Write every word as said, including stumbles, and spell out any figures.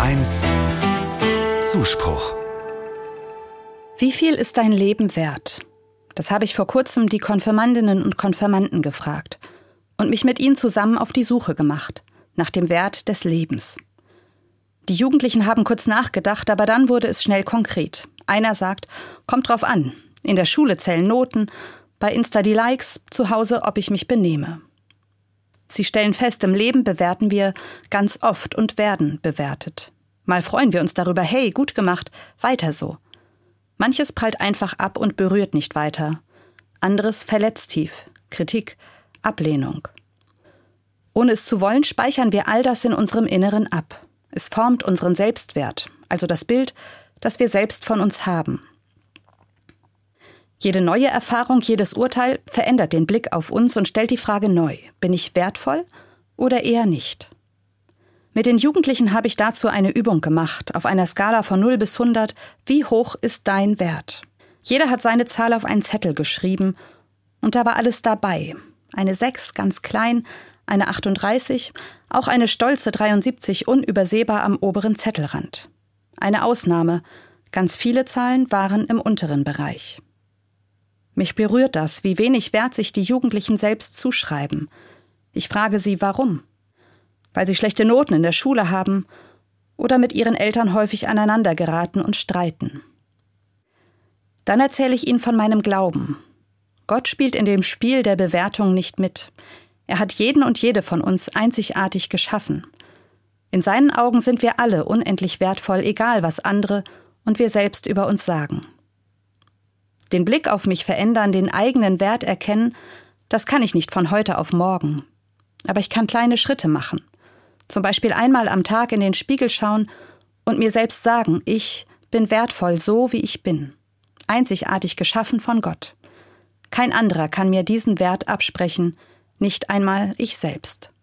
eins Zuspruch. Wie viel ist dein Leben wert? Das habe ich vor kurzem die Konfirmandinnen und Konfirmanden gefragt und mich mit ihnen zusammen auf die Suche gemacht, nach dem Wert des Lebens. Die Jugendlichen haben kurz nachgedacht, aber dann wurde es schnell konkret. Einer sagt, kommt drauf an, in der Schule zählen Noten, bei Insta die Likes, zu Hause, ob ich mich benehme. Sie stellen fest, im Leben bewerten wir ganz oft und werden bewertet. Mal freuen wir uns darüber, hey, gut gemacht, weiter so. Manches prallt einfach ab und berührt nicht weiter. Anderes verletzt tief, Kritik, Ablehnung. Ohne es zu wollen, speichern wir all das in unserem Inneren ab. Es formt unseren Selbstwert, also das Bild, das wir selbst von uns haben. Jede neue Erfahrung, jedes Urteil verändert den Blick auf uns und stellt die Frage neu: Bin ich wertvoll oder eher nicht? Mit den Jugendlichen habe ich dazu eine Übung gemacht, auf einer Skala von null bis hundert. Wie hoch ist dein Wert? Jeder hat seine Zahl auf einen Zettel geschrieben und da war alles dabei. Eine sechs, ganz klein, eine achtunddreißig, auch eine stolze dreiundsiebzig, unübersehbar am oberen Zettelrand. Eine Ausnahme, ganz viele Zahlen waren im unteren Bereich. Mich berührt das, wie wenig Wert sich die Jugendlichen selbst zuschreiben. Ich frage sie, warum? Weil sie schlechte Noten in der Schule haben oder mit ihren Eltern häufig aneinander geraten und streiten. Dann erzähle ich ihnen von meinem Glauben. Gott spielt in dem Spiel der Bewertung nicht mit. Er hat jeden und jede von uns einzigartig geschaffen. In seinen Augen sind wir alle unendlich wertvoll, egal was andere und wir selbst über uns sagen. Den Blick auf mich verändern, den eigenen Wert erkennen, das kann ich nicht von heute auf morgen. Aber ich kann kleine Schritte machen. Zum Beispiel einmal am Tag in den Spiegel schauen und mir selbst sagen, ich bin wertvoll, so wie ich bin. Einzigartig geschaffen von Gott. Kein anderer kann mir diesen Wert absprechen, nicht einmal ich selbst.